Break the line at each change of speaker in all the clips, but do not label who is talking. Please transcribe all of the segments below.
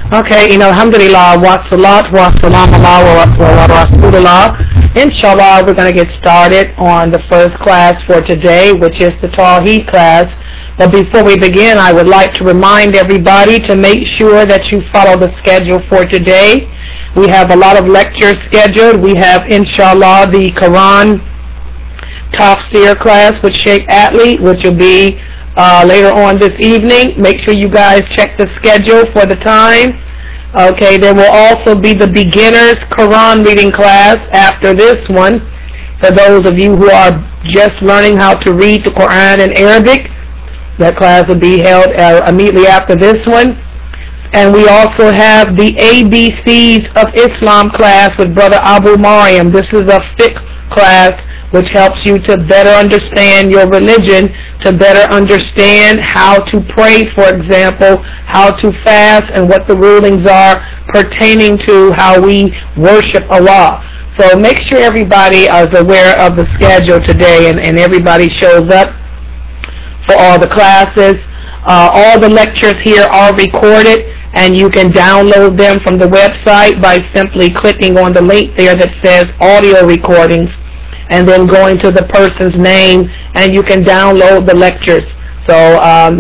Okay, alhamdulillah, wa salat wa salam ala wa rasulullah. Inshallah, we're going to get started on the first class for today, which is the Tawheed class. But before we begin, I would like to remind everybody to make sure that you follow the schedule for today. We have a lot of lectures scheduled. We have, inshallah, the Quran Tafsir class with Sheikh Atlee, which will be later on this evening. Make sure you guys check the schedule for the time. Okay, there will also be the beginners Quran reading class after this one. For those of you who are just learning how to read the Quran in Arabic, that class will be held immediately after this one. And we also have the ABCs of Islam class with Brother Abu Mariam. This is a fiqh class which helps you to better understand your religion, to better understand how to pray, for example, how to fast, and what the rulings are pertaining to how we worship Allah. So make sure everybody is aware of the schedule today and everybody shows up for all the classes. All the lectures here are recorded, and you can download them from the website by simply clicking on the link there that says audio recordings, and then going to the person's name, and you can download the lectures. So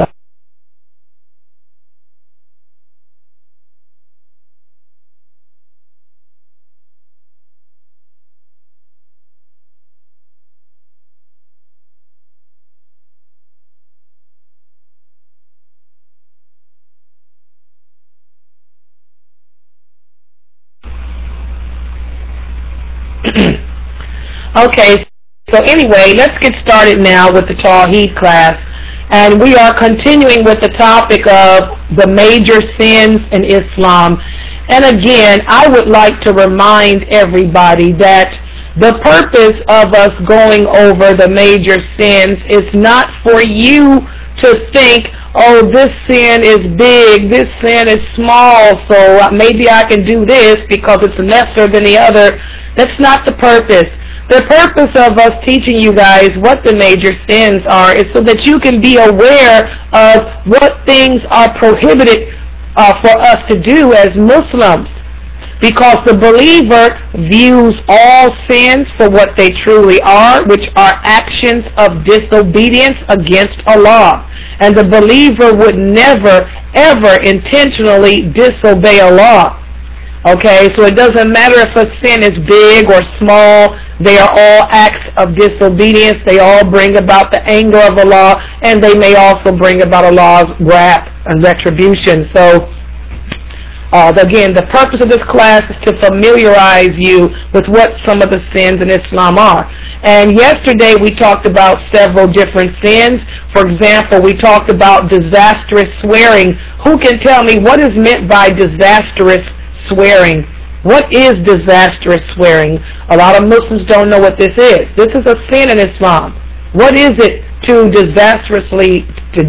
okay, so anyway, let's get started now with the Tawheed class. And we are continuing with the topic of the major sins in Islam. And again, I would like to remind everybody that the purpose of us going over the major sins is not for you to think, oh, this sin is big, this sin is small, so maybe I can do this because it's lesser than the other. That's not the purpose. The purpose of us teaching you guys what the major sins are is so that you can be aware of what things are prohibited for us to do as Muslims. Because the believer views all sins for what they truly are, which are actions of disobedience against Allah. And the believer would never, ever intentionally disobey Allah. Okay, so it doesn't matter if a sin is big or small, they are all acts of disobedience. They all bring about the anger of Allah, and they may also bring about Allah's wrath and retribution. So, again, the purpose of this class is to familiarize you with what some of the sins in Islam are. And yesterday we talked about several different sins. For example, we talked about disastrous swearing. Who can tell me what is meant by disastrous swearing? What is disastrous swearing? A lot of Muslims don't know what this is. This is a sin in Islam. What is it to disastrously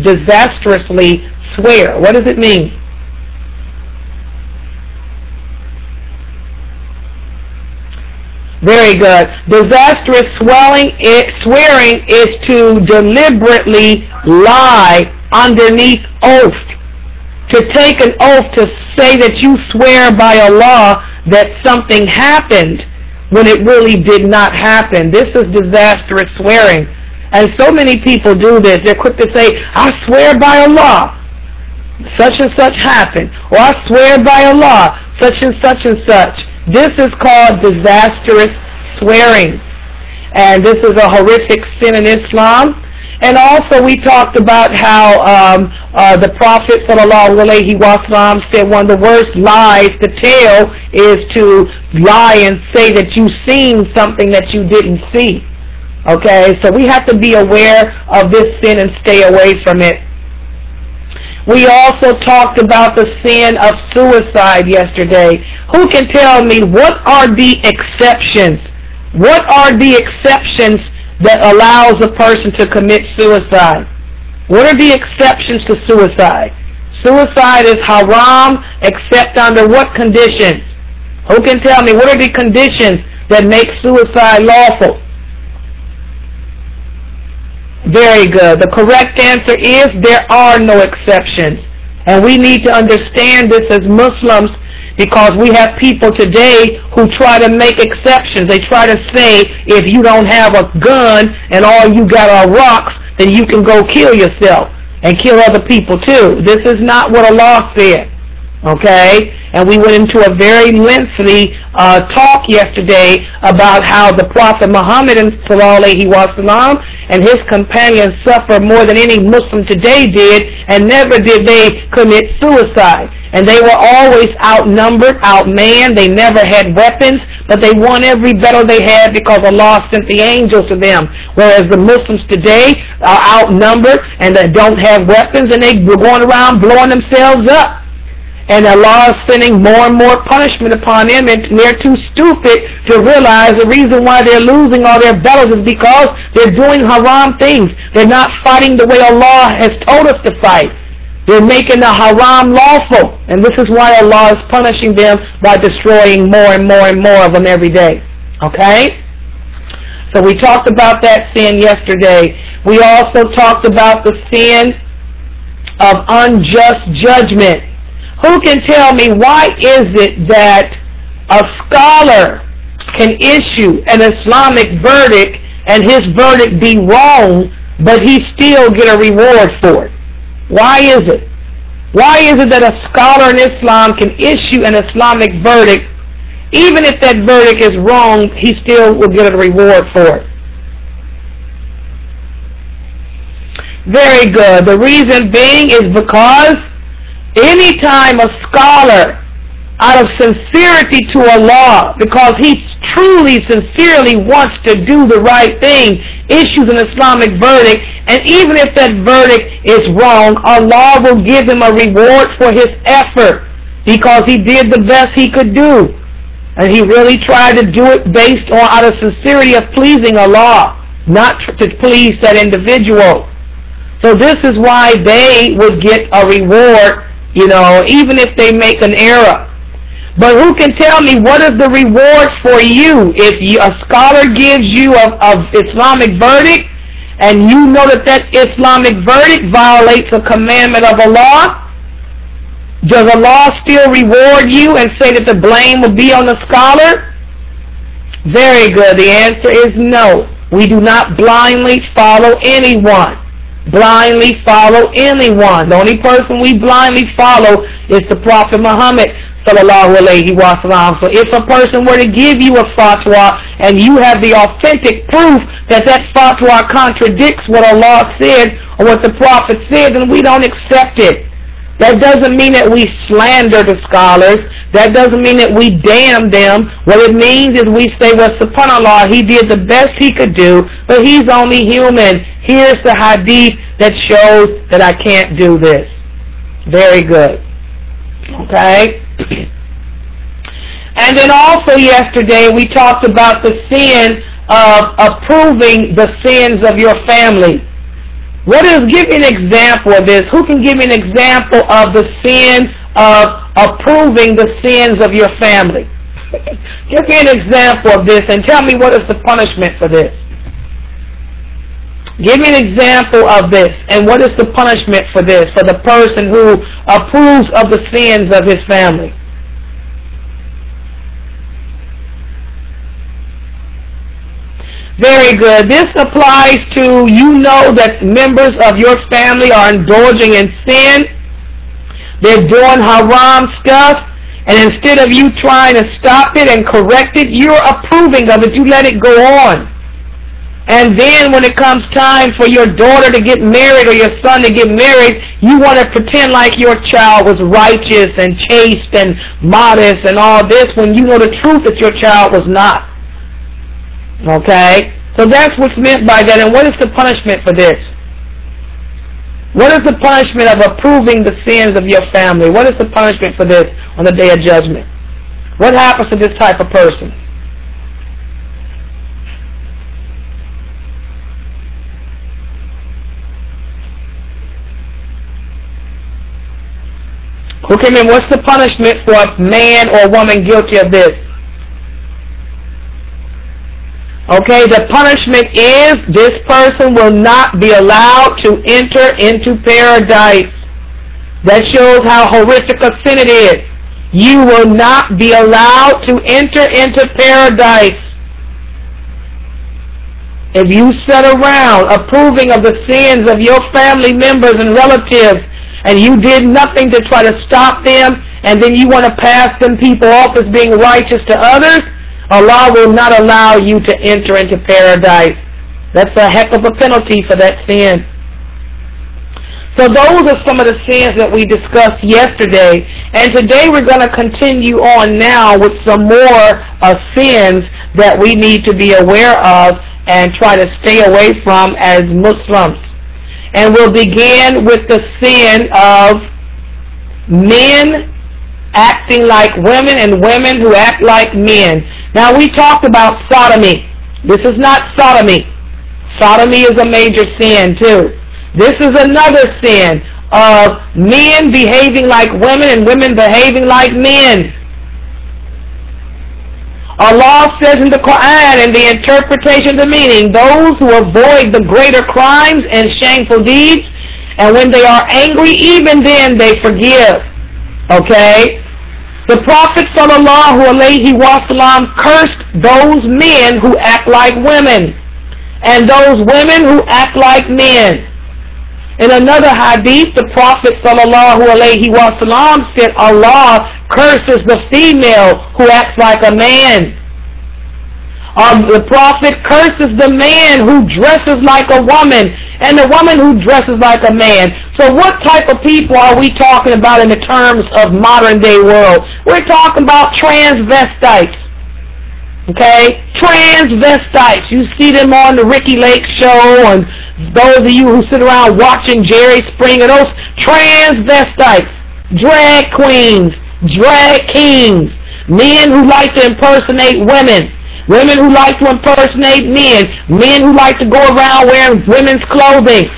swear? What does it mean? Very good. Disastrous swearing is to deliberately lie underneath oath. To take an oath to say that you swear by Allah that something happened when it really did not happen. This is disastrous swearing. And so many people do this. They're quick to say, I swear by Allah, such and such happened. Or I swear by Allah, such and such and such. This is called disastrous swearing. And this is a horrific sin in Islam. And also we talked about how the Prophet ﷺ said one of the worst lies to tell is to lie and say that you've seen something that you didn't see. Okay, so we have to be aware of this sin and stay away from it. We also talked about the sin of suicide yesterday. Who can tell me what are the exceptions? What are the exceptions that allows a person to commit suicide? What are the exceptions to suicide? Suicide is haram except under what conditions? Who can tell me what are the conditions that make suicide lawful? Very good. The correct answer is there are no exceptions. And we need to understand this as Muslims, because we have people today who try to make exceptions. They try to say, if you don't have a gun and all you got are rocks, then you can go kill yourself and kill other people too. This is not what Allah said. Okay? And we went into a very lengthy talk yesterday about how the Prophet Muhammad and his companions suffered more than any Muslim today did, and never did they commit suicide. And they were always outnumbered, outmanned. They never had weapons, but they won every battle they had because Allah sent the angels to them. Whereas the Muslims today are outnumbered and they don't have weapons, and they were going around blowing themselves up. And Allah is sending more and more punishment upon them, and they're too stupid to realize the reason why they're losing all their battles is because they're doing haram things. They're not fighting the way Allah has told us to fight. They're making the haram lawful, and this is why Allah is punishing them by destroying more and more and more of them every day. Okay? So we talked about that sin yesterday. We also talked about the sin of unjust judgment. Who can tell me why is it that a scholar can issue an Islamic verdict and his verdict be wrong, but he still get a reward for it? Why is it? Why is it that a scholar in Islam can issue an Islamic verdict, even if that verdict is wrong, he still will get a reward for it? Very good. The reason being is because anytime a scholar, out of sincerity to Allah, because he truly, sincerely wants to do the right thing, issues an Islamic verdict, and even if that verdict is wrong, Allah will give him a reward for his effort, because he did the best he could do. And he really tried to do it based on, out of sincerity of pleasing Allah, not to please that individual. So this is why they would get a reward, even if they make an error. But who can tell me what is the reward for you if a scholar gives you a Islamic verdict and you know that Islamic verdict violates a commandment of Allah? Does Allah still reward you and say that the blame will be on the scholar? Very good. The answer is no. We do not blindly follow anyone. Blindly follow anyone. The only person we blindly follow is the Prophet Muhammad sallallahu alayhi wa sallam. So if a person were to give you a fatwa and you have the authentic proof that fatwa contradicts what Allah said or what the Prophet said, then we don't accept it. That doesn't mean that we slander the scholars. That doesn't mean that we damn them. What it means is we say, well, subhanAllah, he did the best he could do, but he's only human. Here's the hadith that shows that I can't do this. Very good. Okay? And then also yesterday we talked about the sin of approving the sins of your family. Give me an example of this. Who can give me an example of the sin of approving the sins of your family? Give me an example of this and tell me what is the punishment for this. Give me an example of this and what is the punishment for this, for the person who approves of the sins of his family. Very good. This applies to, that members of your family are indulging in sin. They're doing haram stuff. And instead of you trying to stop it and correct it, you're approving of it. You let it go on. And then when it comes time for your daughter to get married or your son to get married, you want to pretend like your child was righteous and chaste and modest and all this when you know the truth that your child was not. Okay? So that's what's meant by that. And what is the punishment for this? What is the punishment of approving the sins of your family? What is the punishment for this on the Day of Judgment? What happens to this type of person? What's the punishment for a man or a woman guilty of this? Okay, the punishment is this person will not be allowed to enter into paradise. That shows how horrific a sin it is. You will not be allowed to enter into paradise. If you sit around approving of the sins of your family members and relatives, and you did nothing to try to stop them, and then you want to pass them people off as being righteous to others, Allah will not allow you to enter into paradise. That's a heck of a penalty for that sin. So those are some of the sins that we discussed yesterday. And today we're going to continue on now with some more sins that we need to be aware of and try to stay away from as Muslims. And we'll begin with the sin of men acting like women and women who act like men. Now, we talked about sodomy. This is not sodomy. Sodomy is a major sin too. This is another sin of men behaving like women and women behaving like men. Allah says in the Quran, in the interpretation of the meaning, those who avoid the greater crimes and shameful deeds, and when they are angry, even then they forgive. Okay? The Prophet ﷺ cursed those men who act like women, and those women who act like men. In another hadith, the Prophet ﷺ said, Allah curses the female who acts like a man. The Prophet curses the man who dresses like a woman and the woman who dresses like a man. So what type of people are we talking about in the terms of modern day world? We're talking about transvestites. Okay? Transvestites. You see them on the Ricky Lake show, and those of you who sit around watching Jerry Springer, those transvestites, drag queens, drag kings, men who like to impersonate women, women who like to impersonate men, men who like to go around wearing women's clothing.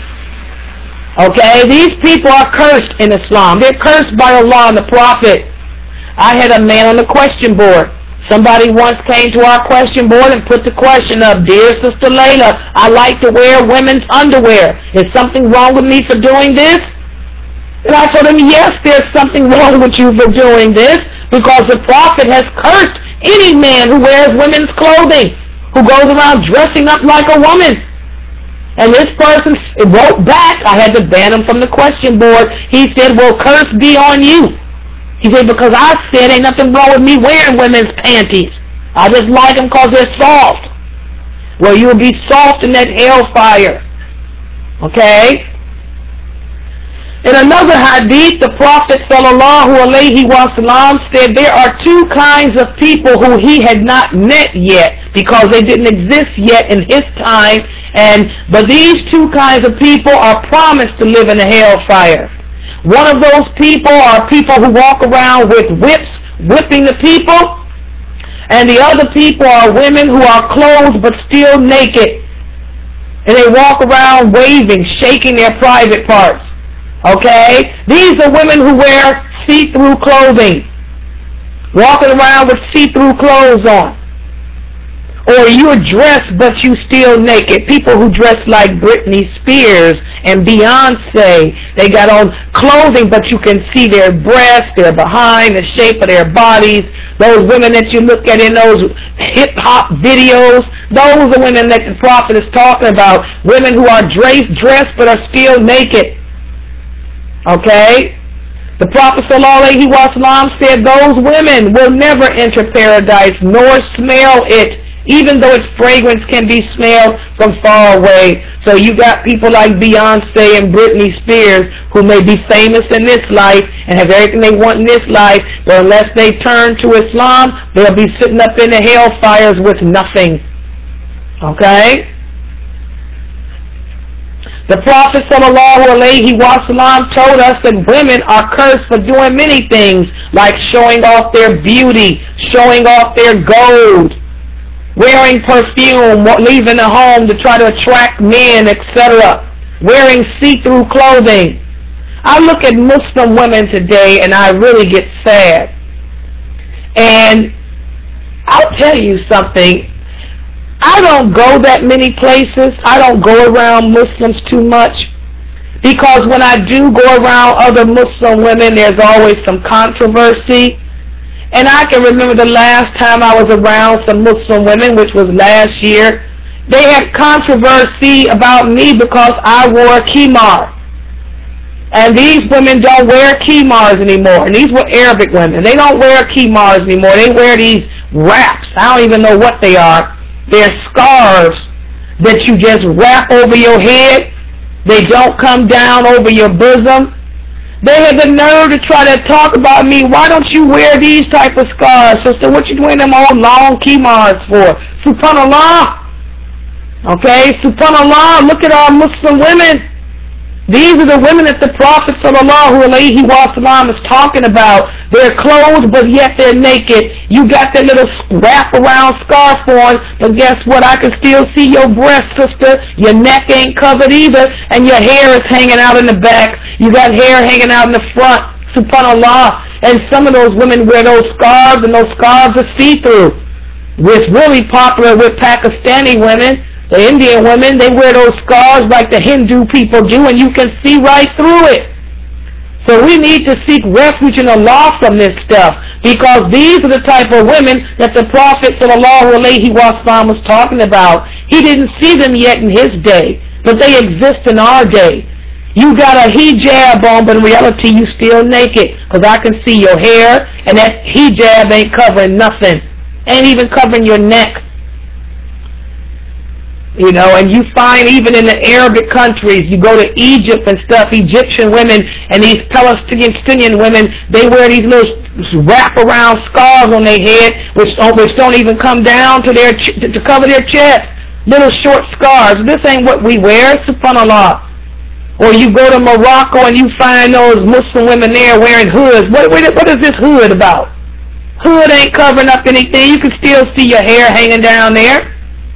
Okay? These people are cursed in Islam. They're cursed by Allah and the Prophet. I had a man on the question board. Somebody once came to our question board and put the question up, Dear Sister Layla, I like to wear women's underwear. Is something wrong with me for doing this? And I told him, yes, there's something wrong with you for doing this, because the Prophet has cursed any man who wears women's clothing, who goes around dressing up like a woman. And this person wrote back. I had to ban him from the question board. He said, well, curse be on you. He said, because I said ain't nothing wrong with me wearing women's panties. I just like them because they're soft. Well, you'll be soft in that hellfire. Okay? In another hadith, the Prophet ﷺ said there are two kinds of people who he had not met yet, because they didn't exist yet in his time, but these two kinds of people are promised to live in the hellfire. One of those people are people who walk around with whips, whipping the people, and the other people are women who are clothed but still naked, and they walk around waving, shaking their private parts. Okay? These are women who wear see-through clothing, walking around with see-through clothes on. Or you're dressed but you still naked. People who dress like Britney Spears and Beyonce, they got on clothing but you can see their breasts, their behind, the shape of their bodies. Those women that you look at in those hip-hop videos, those are women that the Prophet is talking about. Women who are dressed but are still naked. Okay? The Prophet ﷺ said those women will never enter paradise nor smell it, even though its fragrance can be smelled from far away. So you got people like Beyonce and Britney Spears who may be famous in this life and have everything they want in this life, but unless they turn to Islam, they'll be sitting up in the hellfires with nothing. Okay? The Prophet ﷺ told us that women are cursed for doing many things, like showing off their beauty, showing off their gold, wearing perfume, leaving the home to try to attract men, etc., wearing see-through clothing. I look at Muslim women today and I really get sad. And I'll tell you something. I don't go that many places. I don't go around Muslims too much. Because when I do go around other Muslim women, there's always some controversy. And I can remember the last time I was around some Muslim women, which was last year, they had controversy about me because I wore a khimar. And these women don't wear khimars anymore. And these were Arabic women. They don't wear khimars anymore. They wear these wraps. I don't even know what they are. They're scarves that you just wrap over your head. They don't come down over your bosom. They had the nerve to try to talk about me. Why don't you wear these type of scarves, sister? What you doing them old long khimars for? Subhanallah. Okay, subhanallah. Look at our Muslim women. These are the women that the Prophet sallallahu alaihi wasallam is talking about. They're clothed, but yet they're naked. You got that little wrap-around scarf on, but guess what? I can still see your breast, sister. Your neck ain't covered either, and your hair is hanging out in the back. You got hair hanging out in the front. Subhanallah. And some of those women wear those scarves, and those scarves are see-through. It's really popular with Pakistani women. The Indian women, they wear those scarves like the Hindu people do, and you can see right through it. So we need to seek refuge in Allah from this stuff, because these are the type of women that the Prophet sallallahu alaihi wasallam was talking about. He didn't see them yet in his day, but they exist in our day. You got a hijab on, but in reality you still naked, because I can see your hair, and that hijab ain't covering nothing. Ain't even covering your neck. You know, and you find even in the Arabic countries, you go to Egypt and stuff, Egyptian women and these Palestinian women, they wear these little wrap-around scarves on their head, which don't even come down to to cover their chest. Little short scarves. This ain't what we wear, subhanallah. Or you go to Morocco and you find those Muslim women there wearing hoods. What is this hood about? Hood ain't covering up anything. You can still see your hair hanging down there.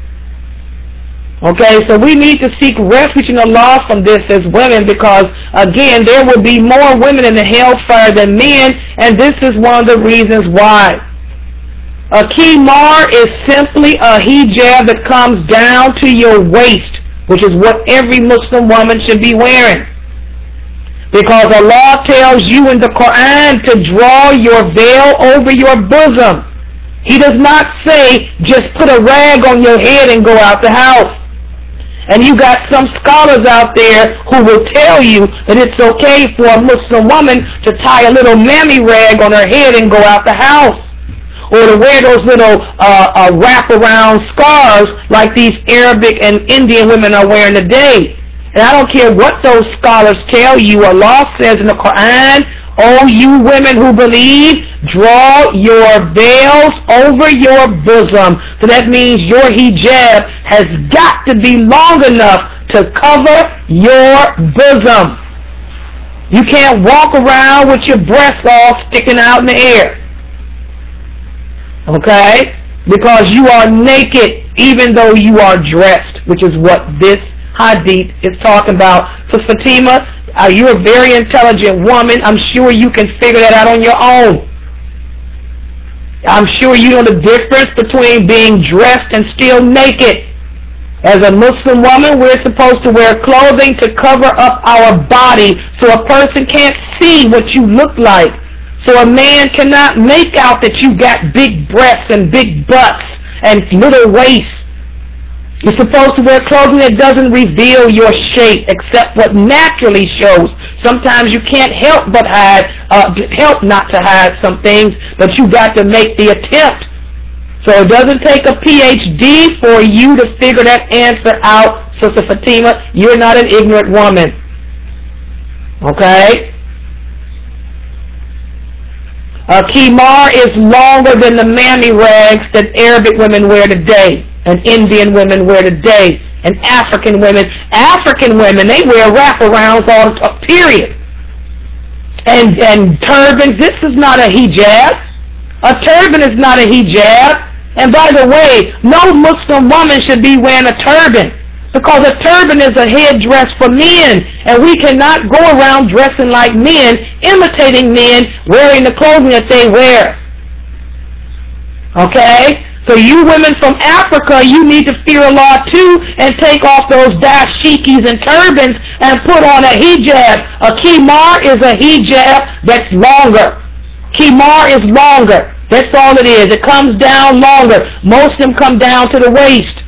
Okay, so we need to seek refuge in Allah from this as women, because, again, there will be more women in the hellfire than men, and this is one of the reasons why. A khimar is simply a hijab that comes down to your waist, which is what every Muslim woman should be wearing. Because Allah tells you in the Quran to draw your veil over your bosom. He does not say, just put a rag on your head and go out the house. And you got some scholars out there who will tell you that it's okay for a Muslim woman to tie a little mammy rag on her head and go out the house. Or to wear those little wrap-around scarves like these Arabic and Indian women are wearing today. And I don't care what those scholars tell you. Allah says in the Quran, "O you women who believe, draw your veils over your bosom." So that means your hijab has got to be long enough to cover your bosom. You can't walk around with your breasts all sticking out in the air. Okay? Because you are naked even though you are dressed, which is what this hadith is talking about. So Fatima, you're a very intelligent woman. I'm sure you can figure that out on your own. I'm sure you know the difference between being dressed and still naked. As a Muslim woman, we're supposed to wear clothing to cover up our body so a person can't see what you look like. So a man cannot make out that you got big breasts and big butts and little waists. You're supposed to wear clothing that doesn't reveal your shape except what naturally shows. Sometimes you can't help but help not to hide some things, but you got to make the attempt. So it doesn't take a PhD for you to figure that answer out, Sister Fatima. You're not an ignorant woman. Okay? A khimar is longer than the mammy rags that Arabic women wear today, and Indian women wear today, and African women. African women, they wear wraparounds all period. And turbans. This is not a hijab. A turban is not a hijab. And by the way, no Muslim woman should be wearing a turban, because a turban is a headdress for men, and we cannot go around dressing like men, imitating men, wearing the clothing that they wear. Okay? So you women from Africa, you need to fear Allah too and take off those dashikis and turbans and put on a hijab. A khimar is a hijab that's longer. Khimar is longer. That's all it is. It comes down longer. Most of them come down to the waist.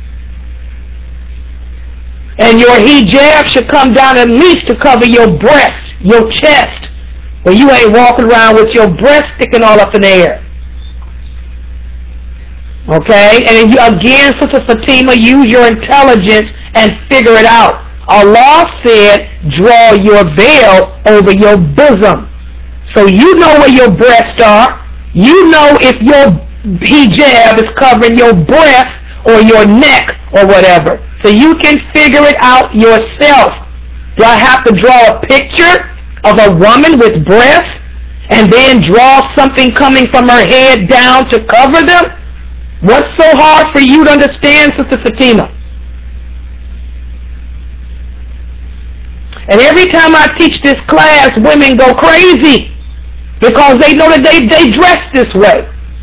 And your hijab should come down at least to cover your breast, your chest. But you ain't walking around with your breast sticking all up in the air. Okay? And again, Sister Fatima, use your intelligence and figure it out. Allah said, draw your veil over your bosom. So you know where your breasts are. You know if your hijab is covering your breast or your neck or whatever. So you can figure it out yourself. Do I have to draw a picture of a woman with breasts and then draw something coming from her head down to cover them? What's so hard for you to understand, Sister Fatima? And every time I teach this class, women go crazy because they know that they dress this way.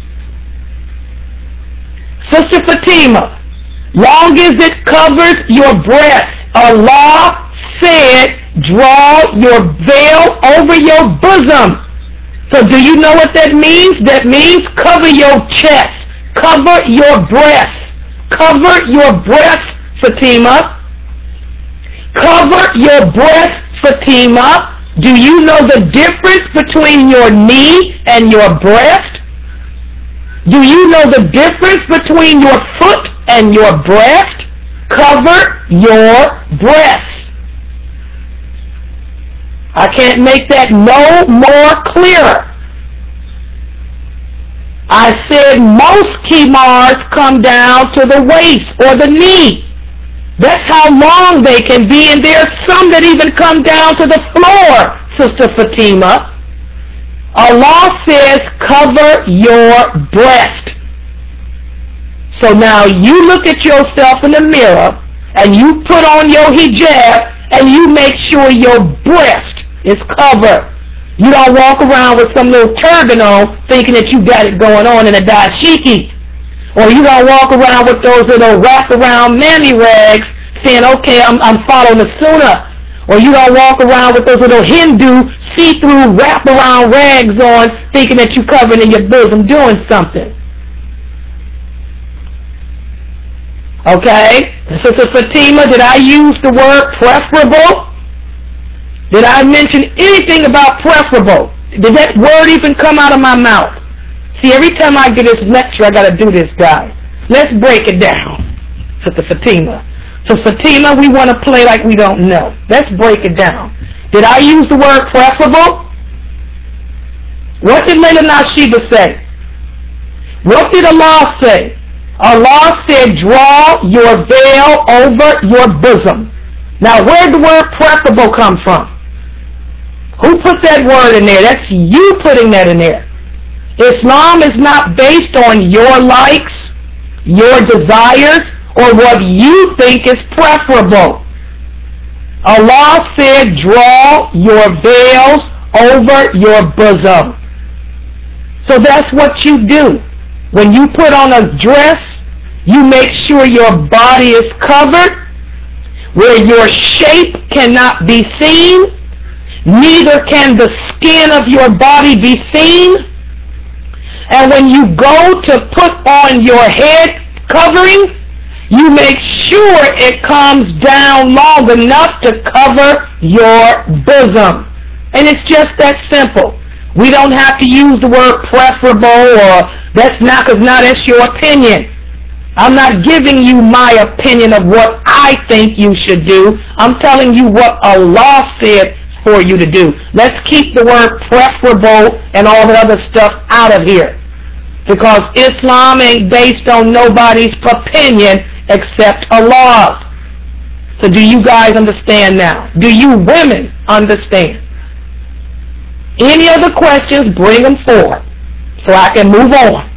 Sister Fatima, long as it covers your breast, Allah said, draw your veil over your bosom. So do you know what that means? That means cover your chest. Cover your breasts. Cover your breasts, Fatima. Cover your breasts, Fatima. Do you know the difference between your knee and your breast? Do you know the difference between your foot and your breast? Cover your breasts. I can't make that no more clearer. I said most khimars come down to the waist or the knee. That's how long they can be, and there's some that even come down to the floor, Sister Fatima. Allah says cover your breast. So now you look at yourself in the mirror and you put on your hijab and you make sure your breast is covered. You don't walk around with some little turban on thinking that you got it going on in a dashiki. Or you don't walk around with those little wrap-around mammy rags saying, okay, I'm following the sunnah. Or you don't walk around with those little Hindu see-through wrap-around rags on thinking that you're covered in your bosom doing something. Okay? Sister Fatima, did I use the word preferable? Did I mention anything about preferable? Did that word even come out of my mouth? See, every time I get this lecture, I got to do this, guys. Let's break it down, Sister Fatima. So, Fatima, we want to play like we don't know. Let's break it down. Did I use the word preferable? What did Layla Nashiba say? What did Allah say? Allah said, draw your veil over your bosom. Now, where did the word preferable come from? Who put that word in there? That's you putting that in there. Islam is not based on your likes, your desires, or what you think is preferable. Allah said, draw your veils over your bosom. So that's what you do. When you put on a dress, you make sure your body is covered, where your shape cannot be seen, neither can the skin of your body be seen. And when you go to put on your head covering, you make sure it comes down long enough to cover your bosom. And it's just that simple. We don't have to use the word preferable, or that's not, because now that's your opinion. I'm not giving you my opinion of what I think you should do. I'm telling you what Allah said for you to do. Let's keep the word preferable and all the other stuff out of here, because Islam ain't based on nobody's opinion except Allah's. So do you guys understand now? Do you women understand? Any other questions, bring them forward so I can move on.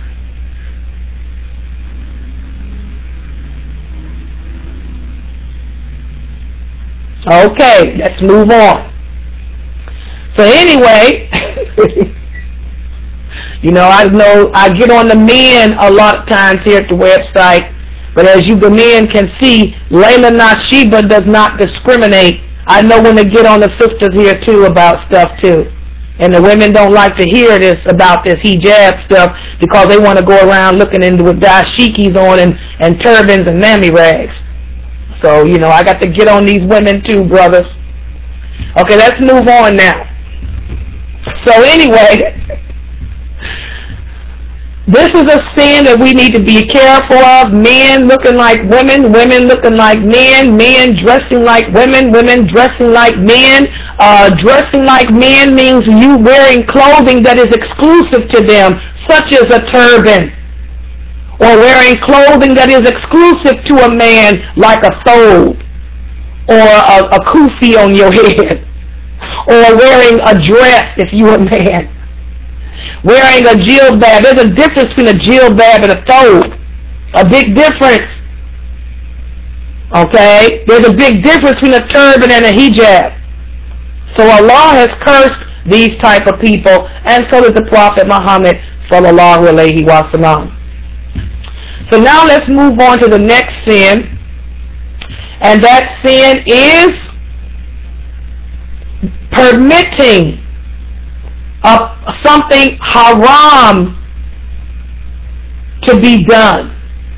Okay, let's move on. So anyway, I know I get on the men a lot of times here at the website, but as the men can see, Layla Nashiba does not discriminate. I know when to get on the sisters here too about stuff too. And the women don't like to hear this about this hijab stuff because they want to go around looking into with dashikis on and turbans and mammy rags. So, I got to get on these women too, brothers. Okay, let's move on now. So anyway, this is a sin that we need to be careful of. Men looking like women, women looking like men, men dressing like women, women dressing like men. Dressing like men means you wearing clothing that is exclusive to them, such as a turban. Or wearing clothing that is exclusive to a man, like a thobe, or a kufi on your head. Or wearing a dress if you're a man. Wearing a jilbab. There's a difference between a jilbab and a thobe. A big difference. Okay? There's a big difference between a turban and a hijab. So Allah has cursed these type of people, and so does the Prophet Muhammad sallallahu alaihi wasallam. So now let's move on to the next sin, and that sin is permitting something haram to be done.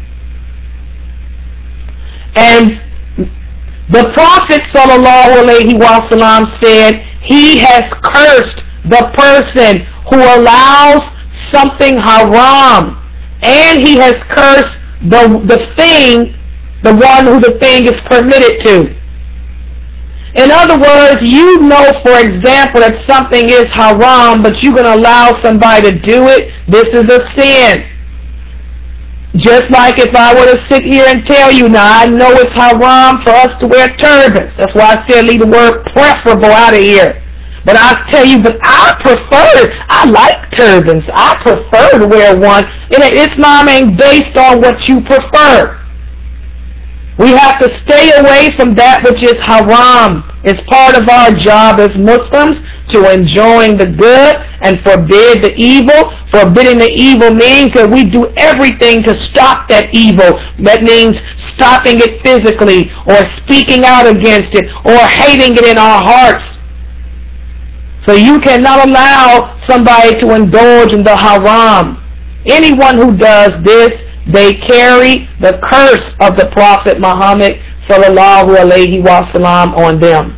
And the Prophet sallallahu alaihi wasallam said he has cursed the person who allows something haram, and he has cursed the thing, the one who the thing is permitted to. In other words, for example, that something is haram, but you're going to allow somebody to do it. This is a sin. Just like if I were to sit here and tell you, now I know it's haram for us to wear turbans. That's why I said leave the word preferable out of here. But I tell you, but I prefer it. I like turbans. I prefer to wear one. Islam ain't based on what you prefer. We have to stay away from that which is haram. It's part of our job as Muslims to enjoying the good and forbid the evil. Forbidding the evil means that we do everything to stop that evil. That means stopping it physically, or speaking out against it, or hating it in our hearts. So you cannot allow somebody to indulge in the haram. Anyone who does this, they carry the curse of the Prophet Muhammad sallallahu alaihi wasallam on them.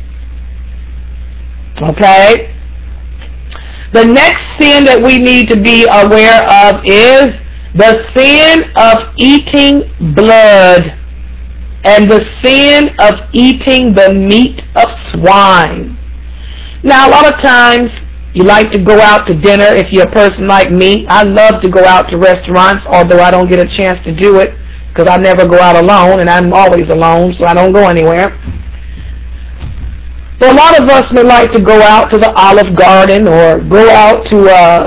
Okay? The next sin that we need to be aware of is the sin of eating blood and the sin of eating the meat of swine. Now, a lot of times you like to go out to dinner. If you're a person like me, I love to go out to restaurants, although I don't get a chance to do it because I never go out alone, and I'm always alone, so I don't go anywhere. So a lot of us may like to go out to the Olive Garden or go out to,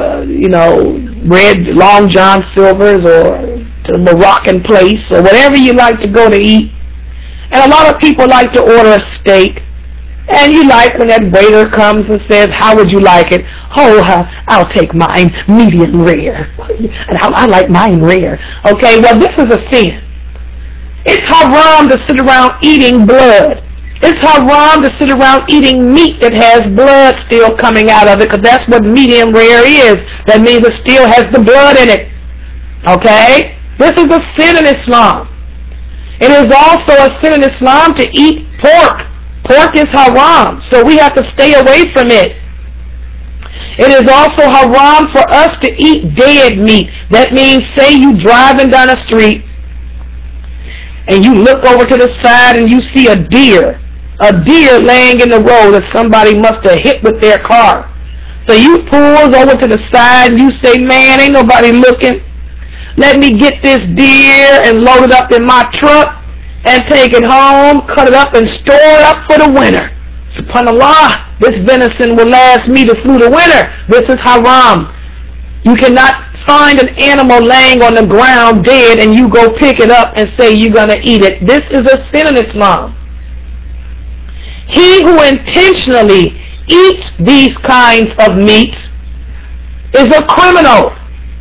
Red Long John Silver's or to Moroccan Place or whatever you like to go to eat. And a lot of people like to order a steak. And you like when that waiter comes and says, how would you like it? Oh, I'll take mine medium rare. And I like mine rare. Okay, well, this is a sin. It's haram to sit around eating blood. It's haram to sit around eating meat that has blood still coming out of it, because that's what medium rare is. That means it still has the blood in it. Okay? This is a sin in Islam. It is also a sin in Islam to eat pork. Pork is haram, so we have to stay away from it. It is also haram for us to eat dead meat. That means, say you driving down a street and you look over to the side and you see a deer laying in the road that somebody must have hit with their car. So you pull over to the side and you say, man, ain't nobody looking. Let me get this deer and load it up in my truck and take it home, cut it up and store it up for the winter. SubhanAllah, this venison will last me through the winter. This is haram. You cannot find an animal laying on the ground dead and you go pick it up and say you're going to eat it. This is a sin in Islam. He who intentionally eats these kinds of meats is a criminal.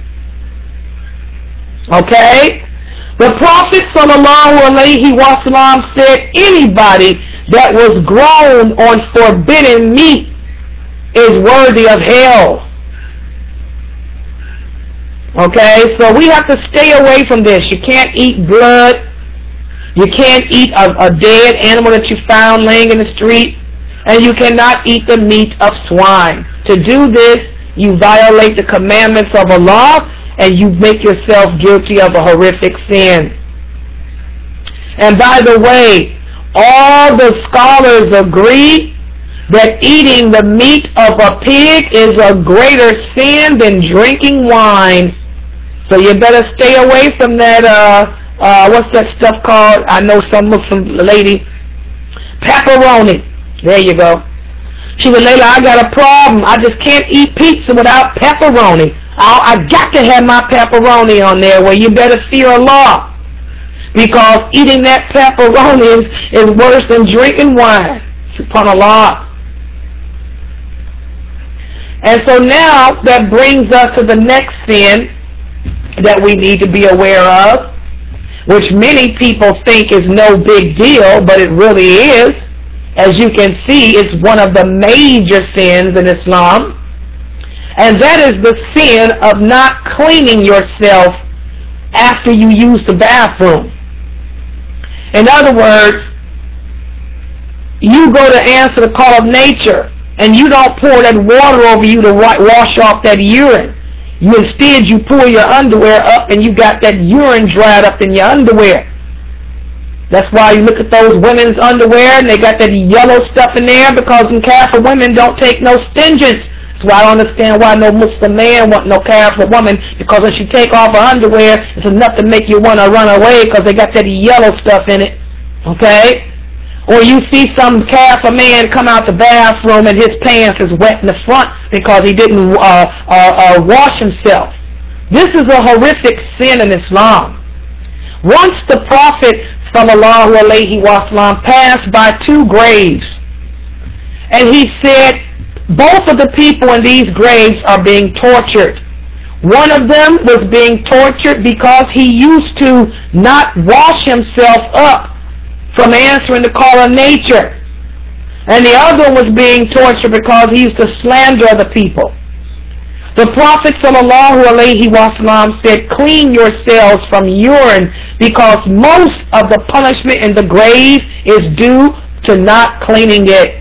Okay? The Prophet ﷺ said anybody that was grown on forbidden meat is worthy of hell. Okay? So we have to stay away from this. You can't eat blood. You can't eat a dead animal that you found laying in the street. And you cannot eat the meat of swine. To do this, you violate the commandments of Allah, and you make yourself guilty of a horrific sin. And by the way, all the scholars agree that eating the meat of a pig is a greater sin than drinking wine. So you better stay away from that, what's that stuff called? I know some Muslim lady, pepperoni. There you go. She said, Layla, I got a problem. I just can't eat pizza without pepperoni. I got to have my pepperoni on there. Well, you better fear Allah, because eating that pepperoni is worse than drinking wine. SubhanAllah. And so now that brings us to the next sin that we need to be aware of, which many people think is no big deal, but it really is. As you can see, it's one of the major sins in Islam. And that is the sin of not cleaning yourself after you use the bathroom. In other words, you go to answer the call of nature, and you don't pour that water over you to wash off that urine. Instead, you pull your underwear up, and you got that urine dried up in your underwear. That's why you look at those women's underwear, and they got that yellow stuff in there, because in Catholic women don't take no stingence. That's why I don't understand why no Muslim man want no Catholic woman, because when she take off her underwear, it's enough to make you want to run away, because they got that yellow stuff in it. Okay? Or you see some Catholic man come out the bathroom and his pants is wet in the front because he didn't wash himself. This is a horrific sin in Islam. Once the Prophet sallallahu alayhi wa sallam passed by two graves, and he said both of the people in these graves are being tortured. One of them was being tortured because he used to not wash himself up from answering the call of nature, and the other was being tortured because he used to slander other people. The Prophet ﷺ said, clean yourselves from urine, because most of the punishment in the grave is due to not cleaning it.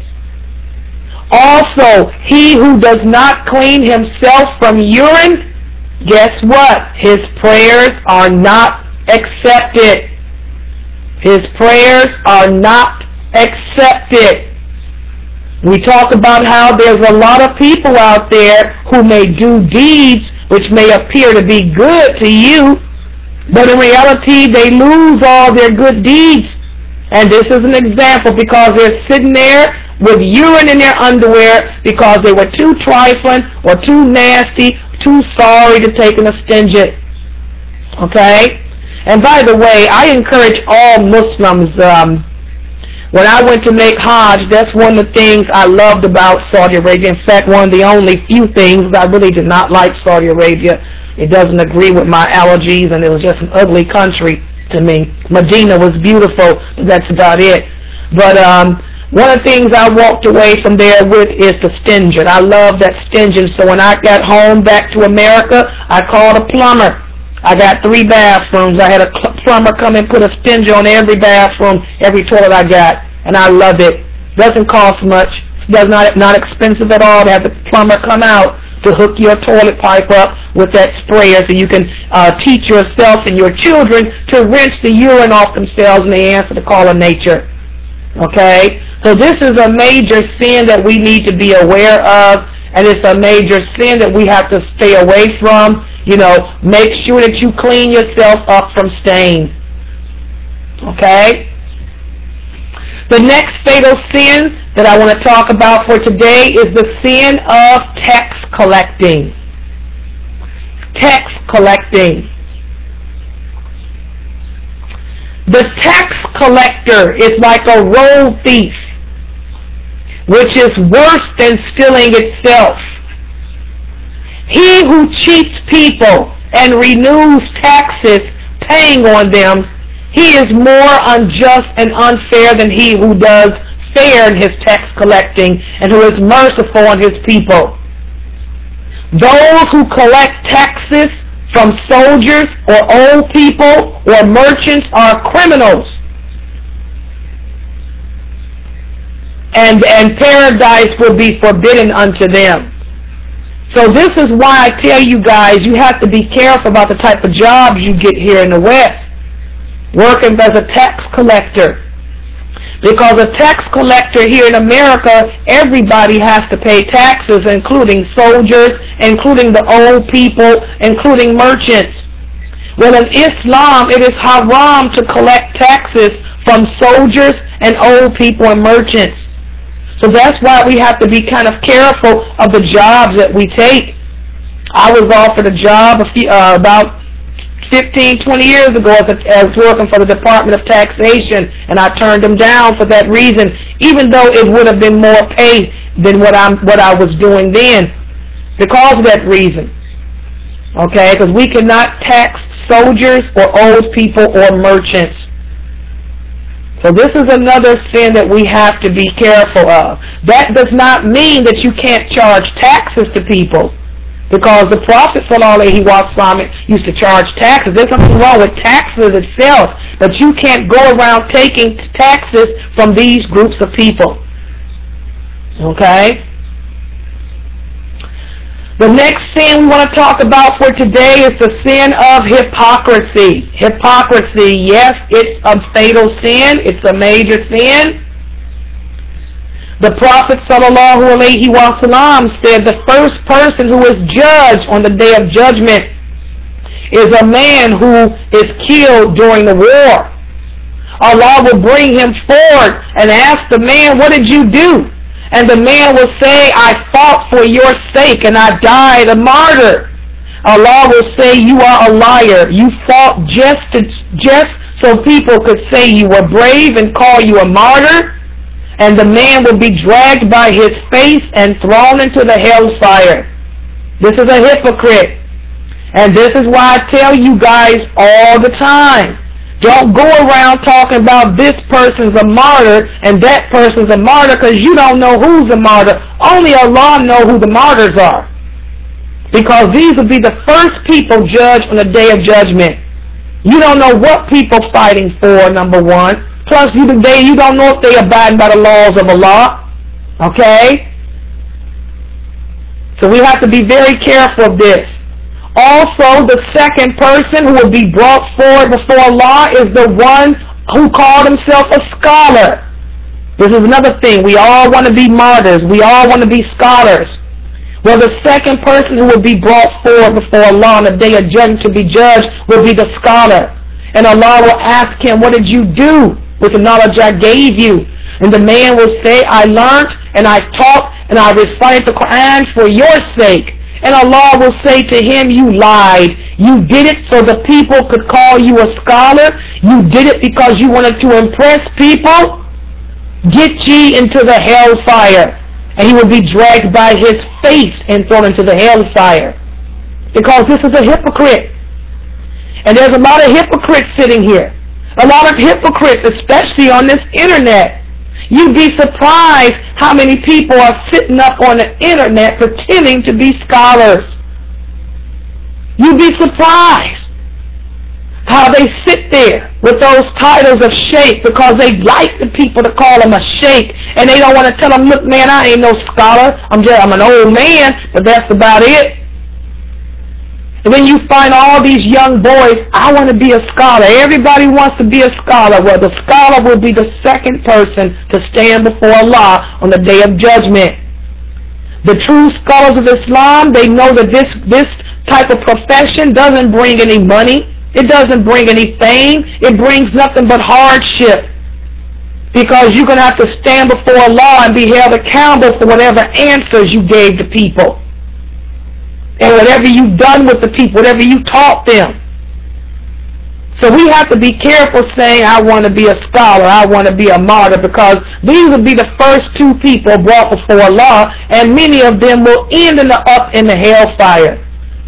Also, he who does not clean himself from urine, guess what? His prayers are not accepted. His prayers are not accepted. We talk about how there's a lot of people out there who may do deeds which may appear to be good to you, but in reality they lose all their good deeds. And this is an example, because they're sitting there with urine in their underwear because they were too trifling or too nasty, too sorry to take an astringent. Okay? And by the way, I encourage all Muslims, when I went to make Hajj, that's one of the things I loved about Saudi Arabia. In fact, one of the only few things I really did not like Saudi Arabia. It doesn't agree with my allergies, and it was just an ugly country to me. Medina was beautiful, but that's about it. But one of the things I walked away from there with is the stringent. I love that stringent. So when I got home back to America, I called a plumber. I got 3 bathrooms. I had a plumber come and put a stringent on every bathroom, every toilet I got, and I love it. Doesn't cost much. It's not expensive at all to have the plumber come out to hook your toilet pipe up with that sprayer, so you can teach yourself and your children to rinse the urine off themselves when they answer the call of nature. Okay? So this is a major sin that we need to be aware of, and it's a major sin that we have to stay away from. You know, make sure that you clean yourself up from stains. Okay? The next fatal sin that I want to talk about for today is the sin of tax collecting. Tax collecting. The tax collector is like a road thief, which is worse than stealing itself. He who cheats people and renews taxes paying on them, he is more unjust and unfair than he who does fair in his tax collecting and who is merciful on his people. Those who collect taxes from soldiers or old people or merchants are criminals, and paradise will be forbidden unto them. So this is why I tell you guys, you have to be careful about the type of jobs you get here in the West, working as a tax collector. Because a tax collector here in America, everybody has to pay taxes, including soldiers, including the old people, including merchants. Well, in Islam, it is haram to collect taxes from soldiers and old people and merchants. So that's why we have to be kind of careful of the jobs that we take. I was offered a job about 15, 20 years ago as working for the Department of Taxation, and I turned them down for that reason, even though it would have been more pay than what I was doing then, because of that reason. Okay, because we cannot tax soldiers or old people or merchants. So this is another sin that we have to be careful of. That does not mean that you can't charge taxes to people, because the Prophet ﷺ used to charge taxes. There's nothing wrong with taxes itself, but you can't go around taking taxes from these groups of people. Okay? The next sin we want to talk about for today is the sin of hypocrisy. Hypocrisy, yes, it's a fatal sin. It's a major sin. The Prophet ﷺ said the first person who is judged on the day of judgment is a man who is killed during the war. Allah will bring him forward and ask the man, what did you do? And the man will say, I fought for your sake and I died a martyr. Allah will say, you are a liar. You fought just so people could say you were brave and call you a martyr. And the man will be dragged by his face and thrown into the hellfire. This is a hypocrite. And this is why I tell you guys all the time, don't go around talking about this person's a martyr and that person's a martyr, because you don't know who's a martyr. Only Allah knows who the martyrs are. Because these will be the first people judged on the day of judgment. You don't know what people fighting for, number one. Plus, you don't know if they abide by the laws of Allah. Okay? So we have to be very careful of this. Also, the second person who will be brought forward before Allah is the one who called himself a scholar. This is another thing. We all want to be martyrs. We all want to be scholars. Well, the second person who will be brought forward before Allah on the day of judgment to be judged will be the scholar. And Allah will ask him, what did you do with the knowledge I gave you? And the man will say, I learned and I taught and I recited the Quran for your sake. And Allah will say to him, you lied. You did it so the people could call you a scholar. You did it because you wanted to impress people. Get ye into the hellfire. And he will be dragged by his face and thrown into the hellfire. Because this is a hypocrite. And there's a lot of hypocrites sitting here. A lot of hypocrites, especially on this internet. You'd be surprised how many people are sitting up on the internet pretending to be scholars. You'd be surprised how they sit there with those titles of sheikh because they like the people to call them a sheikh, and they don't want to tell them, look man, I ain't no scholar. I'm an old man, but that's about it. And then you find all these young boys, I want to be a scholar. Everybody wants to be a scholar. Well, the scholar will be the second person to stand before Allah on the day of judgment. The true scholars of Islam, they know that this type of profession doesn't bring any money. It doesn't bring any fame. It brings nothing but hardship. Because you're going to have to stand before Allah and be held accountable for whatever answers you gave to people. And whatever you've done with the people, whatever you taught them. So we have to be careful saying, I want to be a scholar, I want to be a martyr, because these will be the first two people brought before Allah, and many of them will end up in the hellfire.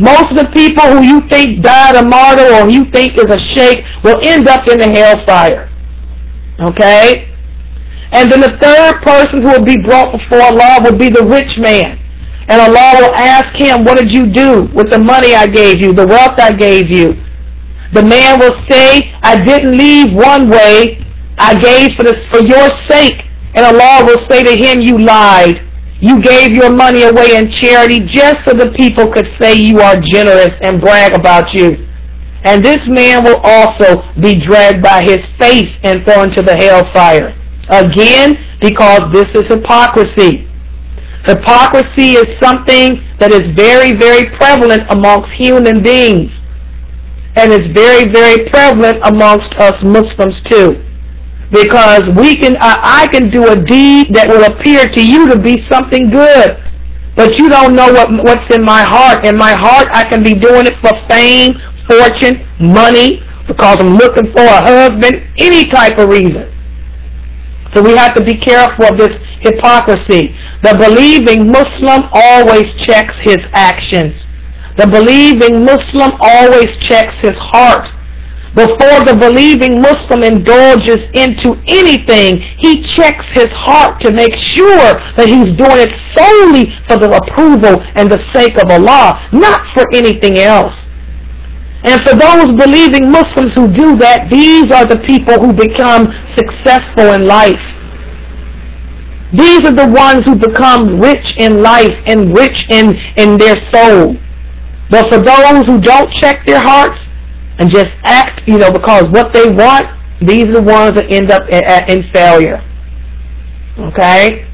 Most of the people who you think died a martyr or you think is a sheikh will end up in the hellfire. Okay? And then the third person who will be brought before Allah will be the rich man. And Allah will ask him, what did you do with the money I gave you, the wealth I gave you? The man will say, I didn't leave one way, I gave for your sake. And Allah will say to him, you lied. You gave your money away in charity just so the people could say you are generous and brag about you. And this man will also be dragged by his face and thrown into the hellfire. Again, because this is hypocrisy. Hypocrisy is something that is very, very prevalent amongst human beings. And it's very, very prevalent amongst us Muslims too. Because I can do a deed that will appear to you to be something good. But you don't know what's in my heart. In my heart, I can be doing it for fame, fortune, money, because I'm looking for a husband, any type of reason. So we have to be careful of this hypocrisy. The believing Muslim always checks his actions. The believing Muslim always checks his heart. Before the believing Muslim indulges into anything, he checks his heart to make sure that he's doing it solely for the approval and the sake of Allah, not for anything else. And for those believing Muslims who do that, these are the people who become successful in life. These are the ones who become rich in life and rich in their soul. But for those who don't check their hearts and just act, because what they want, these are the ones that end up in failure. Okay?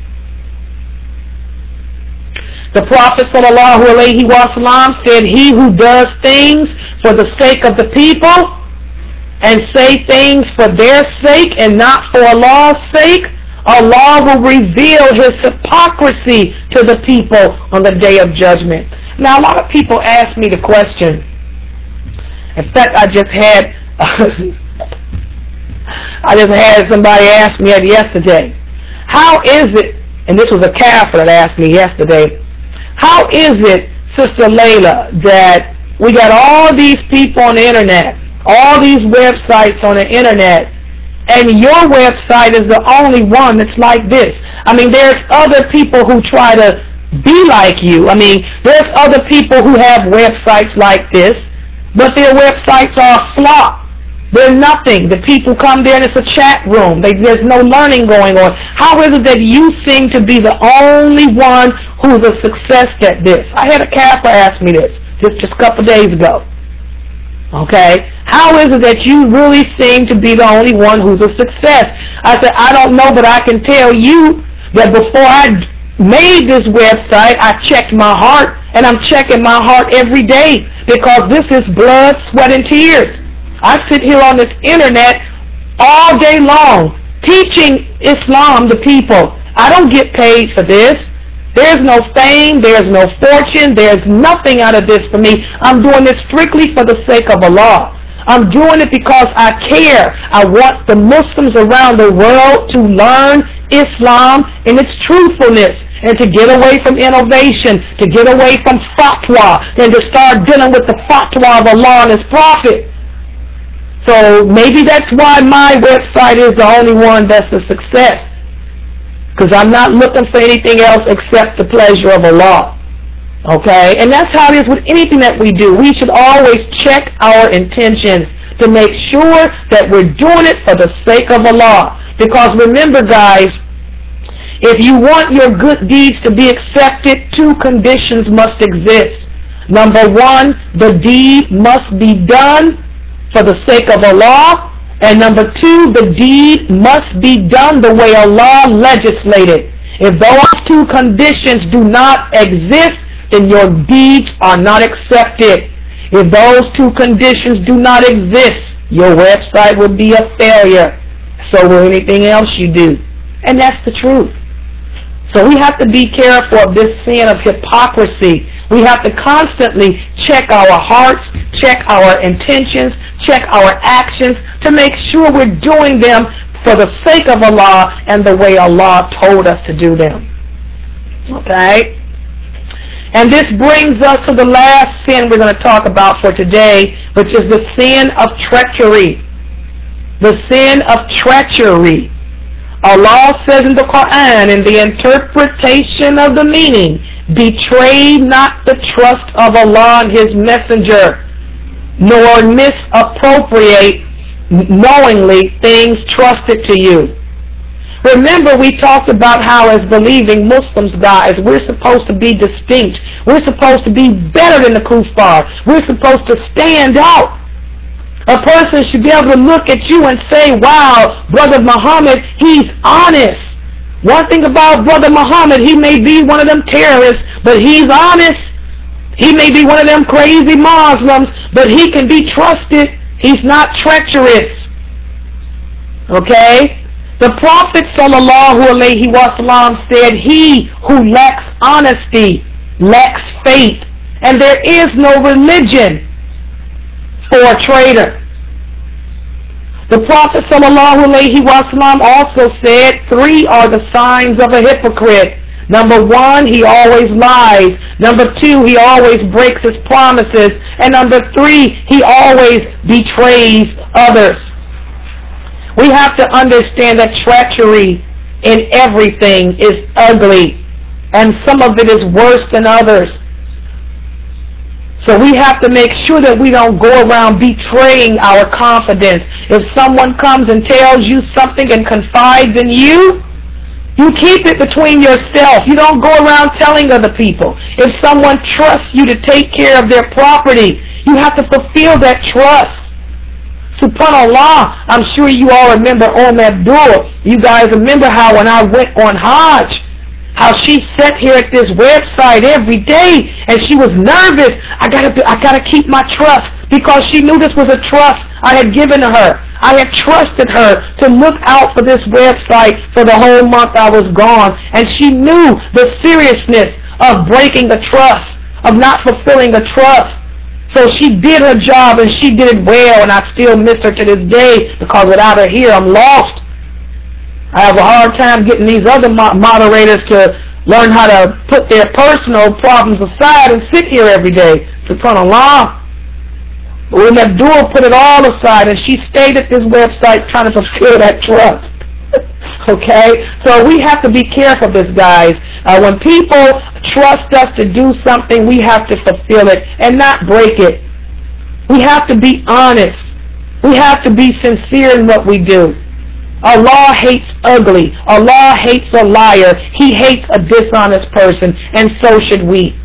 The Prophet ﷺ said, he who does things for the sake of the people and say things for their sake and not for Allah's sake, Allah will reveal his hypocrisy to the people on the day of judgment. Now, a lot of people ask me the question. In fact, I just had somebody ask me yesterday, how is it, and this was a Kafir that asked me yesterday, how is it, Sister Layla, that we got all these people on the internet, all these websites on the internet, and your website is the only one that's like this? I mean, there's other people who try to be like you. I mean, there's other people who have websites like this, but their websites are a flop. They're nothing. The people come there and it's a chat room. There's no learning going on. How is it that you seem to be the only one who's a success at this? I had a Kafir ask me this just a couple days ago. Okay? How is it that you really seem to be the only one who's a success? I said, I don't know, but I can tell you that before I made this website, I checked my heart, and I'm checking my heart every day because this is blood, sweat, and tears. I sit here on this internet all day long teaching Islam to people. I don't get paid for this. There's no fame, there's no fortune, there's nothing out of this for me. I'm doing this strictly for the sake of Allah. I'm doing it because I care. I want the Muslims around the world to learn Islam in its truthfulness and to get away from innovation, to get away from fatwa, and to start dealing with the fatwa of Allah and His Prophet. So maybe that's why my website is the only one that's a success. Because I'm not looking for anything else except the pleasure of Allah. Okay? And that's how it is with anything that we do. We should always check our intentions to make sure that we're doing it for the sake of Allah. Because remember, guys, if you want your good deeds to be accepted, two conditions must exist. Number one, the deed must be done for the sake of Allah. And number two, the deed must be done the way Allah legislated. If those two conditions do not exist, then your deeds are not accepted. If those two conditions do not exist, your website will be a failure. So will anything else you do. And that's the truth. So we have to be careful of this sin of hypocrisy. We have to constantly check our hearts, check our intentions, check our actions to make sure we're doing them for the sake of Allah and the way Allah told us to do them. Okay? And this brings us to the last sin we're going to talk about for today, which is the sin of treachery. The sin of treachery. Allah says in the Quran, in the interpretation of the meaning, betray not the trust of Allah and His Messenger, nor misappropriate knowingly things trusted to you. Remember, we talked about how as believing Muslims, guys, we're supposed to be distinct. We're supposed to be better than the kuffar. We're supposed to stand out. A person should be able to look at you and say, wow, Brother Muhammad, he's honest. One thing about Brother Muhammad, he may be one of them terrorists, but he's honest. He may be one of them crazy Muslims, but he can be trusted. He's not treacherous. Okay? The Prophet ﷺ said, he who lacks honesty lacks faith, and there is no religion for a traitor. The Prophet ﷺ also said, 3 are the signs of a hypocrite. Number 1, he always lies. Number 2, he always breaks his promises. And number 3, he always betrays others. We have to understand that treachery in everything is ugly, and some of it is worse than others. So we have to make sure that we don't go around betraying our confidence. If someone comes and tells you something and confides in you, you keep it between yourself. You don't go around telling other people. If someone trusts you to take care of their property, you have to fulfill that trust. SubhanAllah, I'm sure you all remember Abdul. You guys remember how when I went on Hajj, how she sat here at this website every day and she was nervous. I gotta keep my trust, because she knew this was a trust I had given to her. I had trusted her to look out for this website for the whole month I was gone, and she knew the seriousness of breaking the trust, of not fulfilling a trust. So she did her job, and she did it well, and I still miss her to this day, because without her here, I'm lost. I have a hard time getting these other moderators to learn how to put their personal problems aside and sit here every day. SubhanAllah. But when Abdul put it all aside, and she stayed at this website trying to fulfill that trust. Okay? So we have to be careful of this, guys. When people trust us to do something, we have to fulfill it and not break it. We have to be honest. We have to be sincere in what we do. Allah hates ugly. Allah hates a liar. He hates a dishonest person, and so should we.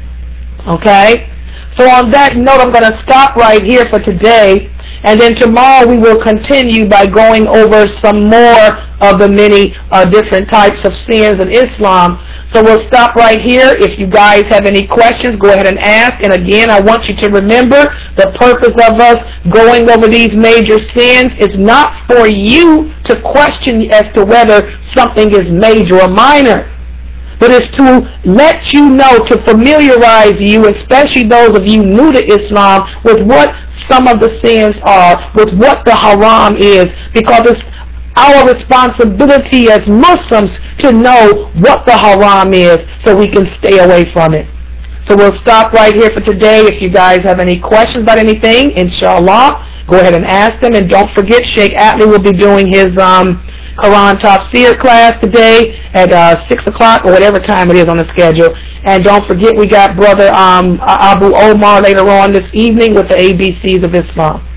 Okay? So on that note, I'm going to stop right here for today, and then tomorrow we will continue by going over some more of the many different types of sins in Islam. So we'll stop right here. If you guys have any questions, go ahead and ask. And again, I want you to remember the purpose of us going over these major sins is not for you to question as to whether something is major or minor, but it's to let you know, to familiarize you, especially those of you new to Islam, with what some of the sins are, with what the haram is, because it's our responsibility as Muslims to know what the haram is so we can stay away from it. So we'll stop right here for today. If you guys have any questions about anything, inshallah, go ahead and ask them. And don't forget, Sheikh Atlee will be doing his Quran Tafsir class today at 6 o'clock or whatever time it is on the schedule. And don't forget, we got Brother Abu Omar later on this evening with the ABCs of Islam.